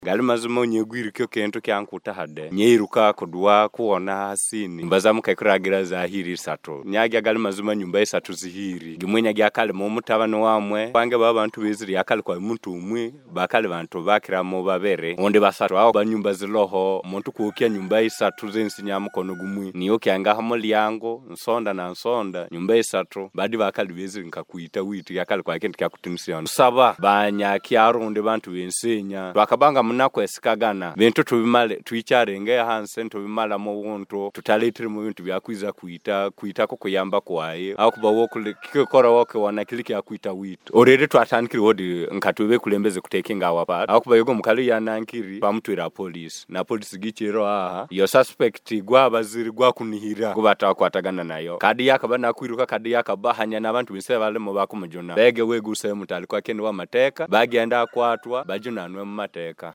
gali mazima nyegwiri kyo kento kyankuta hade nyeiruka kudwa kuona hasini mbaza mukakiragira zahiri sato nyagya gali mazima nyumba isatu zihiri gimwenya gyakale mu mutabano wamwe pange babantu beziri yakale kwa muntu umwe bakale bantu bakiramo babere onde basatu aho banyumba ziloho muntu kuokya nyumba isatu zensinya mukono gumwe niyo kyanga hamulyango nsonda na nsonda nyumba isatu badi bakale beziri nkakuita witu yakale kwa kento kyakutinisiona saba banyakyaro onde bantu bensenya bakabanga munako esikagana bintu tubimale tuicharenge hanse tubimala mu wonto tutaletere mu bintu byakwiza kuita ko kuyamba kwaye akuba wokule kikora woke wana kiliki yakuita witu orere twatankiri wodi nkatube kulembeze kutekinga awapa akuba yogo mukali yanankiri pamutwira police na police gichero aha yo suspect gwabaziri gwakunihira kubata kwatagana nayo kadi yakabana kwiruka kadi yakabahanya nabantu bise bale mu bakumujona bege weguse mutali kwa kende wa mateka bagenda kwatwa bajunanwe mu mateka